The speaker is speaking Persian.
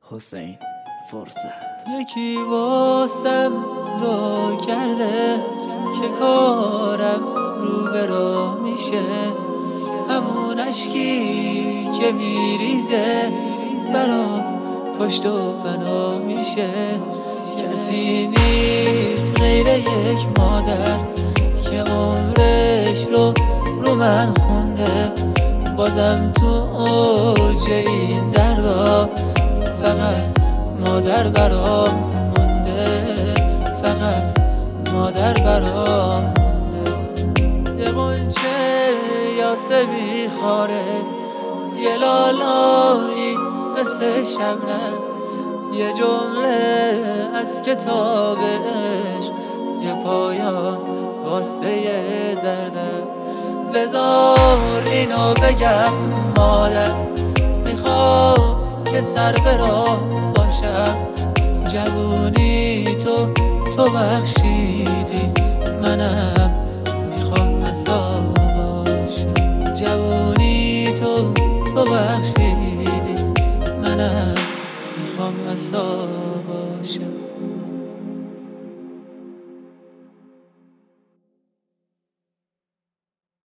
حسین فرصت. یکی واسم دعا کرده که کارم رو به راه میشه، همون اشکی که میریزه برام پشت و پناه میشه. کسی نیست غیر یک مادر که عمرش رو من خونده، بازم تو اوج این دردا فقط مادر برام مونده، فقط مادر برام مونده. یه غنچه یاسه بیخاره، یه لالایی مثل شبنم، یه جمله از کتاب عشق، یه پایان واسه دردم. بذار اینو بگم مادر، میخوام که سر به راه باشم. جوونی تو بخشیدی، منم میخوام عصا باشم. جوونی تو بخشیدی، منم میخوام عصا